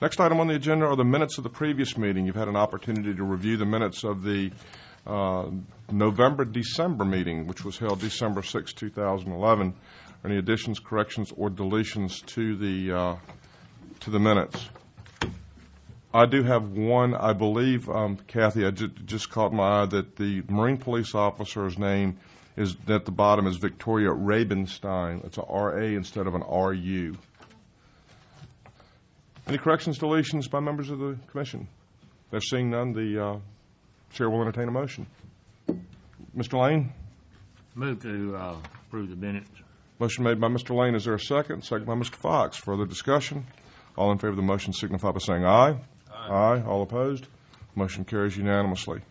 Next item on the agenda are the minutes of the previous meeting. You've had an opportunity to review the minutes of the November-December meeting, which was held December 6, 2011. Any additions, corrections, or deletions to the minutes? I do have one. I believe, Kathy, I just caught my eye that the Marine police officer's name is at the bottom is Victoria Rabenstein. It's a R-A instead of an R-U. Any corrections, deletions by members of the commission? They're seeing none. The chair will entertain a motion. Mr. Lane? Move to approve the minutes. Motion made by Mr. Lane. Is there a second? Second by Mr. Fox. Further discussion? All in favor of the motion signify by saying aye. Aye. All opposed? Motion carries unanimously.